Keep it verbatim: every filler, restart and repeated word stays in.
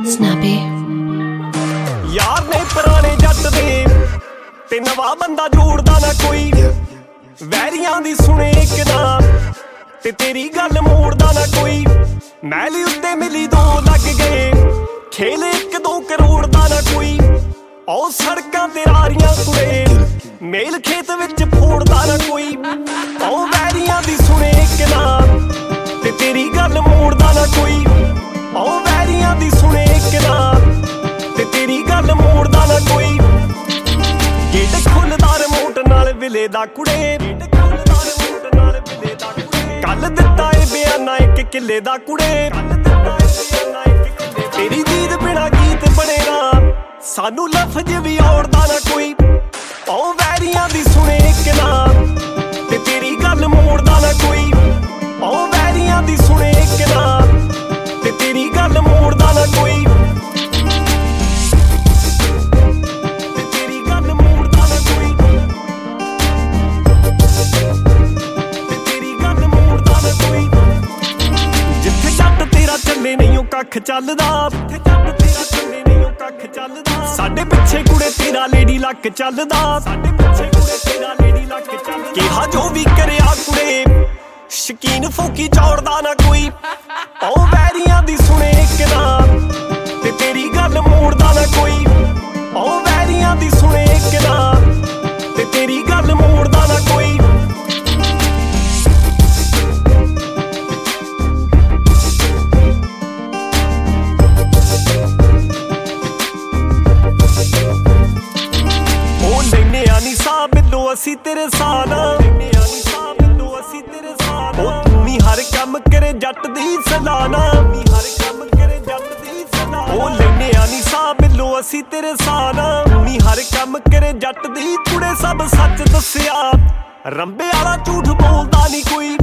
Snappy यार ने पुराने जट दे ते नवा बंदा जोड़दा ना कोई वैरियां दी सुने इक ना ते तेरी गल मोड़दा ना कोई मैली उत्ते मिली दो लग गए खेले एक दो करोड़ दा ना कोई ओ सड़कां ते रारियां कुड़े मेल खेत विच फोड़दा ना कोई ओ वैरियां दी सुने इक ना ते तेरी गल मोड़दा ना कोई ओ वैरियां दी सुने इक ना ते तेरी गल मोड़दा ना कोई गेट खुलदा रिमोट नाल विले दा कुड़े गेट खुलदा रिमोट नाल विले दा कुड़े कल दित्ता ए बयाना इक किले दा कुड़े कल दित्ता ए बयाना इक किले तेरी दीद बिना गीत बने ना सानू लफ्ज भी औड़दा ना कोई ओ वैरियां दी सुने इक ना ते तेरी गल मोड़दा ना कोई ओ वैरियां दी सुने इक ना ते तेरी गल मोड़दा ना कोई कख चलदा जिथे जट तेरा चले नहीं कख चलदा साडे पिछे कुड़े तेरा लेडी लक चलदा साडे पिछे कुड़े तेरा लेडी लक चलदा किहा जो भी करया कुड़े शकीन फूकी चौड़दा ना कोई ओ वैरियां दी सुने इक ना ते तेरी गल मोड़दा ना कोई ओ वैरियां दी सुने इक ना ते तेरी गल मोड़दा ना कोई ਅਸੀਂ ਤੇਰੇ ਸਾਨਾ ਲੈਨੇ ਆ ਨੀ ਸਾਹ ਮੈਨੂੰ ਅਸੀਂ ਤੇਰੇ ਸਾਨਾ ਉਹ ਤੂੰ ਵੀ ਹਰ ਕੰਮ ਕਰੇ ਜੱਟ ਦੀ ਸਲਾਨਾ ਵੀ ਹਰ ਕੰਮ ਕਰੇ ਜੱਟ ਦੀ ਸਲਾਨਾ ਉਹ ਲੈਨੇ ਆ ਨੀ ਸਾਹ ਮੈਨੂੰ ਅਸੀਂ ਤੇਰੇ ਸਾਨਾ ਤੂੰ ਵੀ ਹਰ ਕੰਮ ਕਰੇ ਜੱਟ ਦੀ ਕੁੜੇ ਸਭ ਸੱਚ ਦੱਸਿਆ ਰੰਬੇ ਵਾਲਾ ਝੂਠ ਬੋਲਦਾ ਨਹੀਂ ਕੋਈ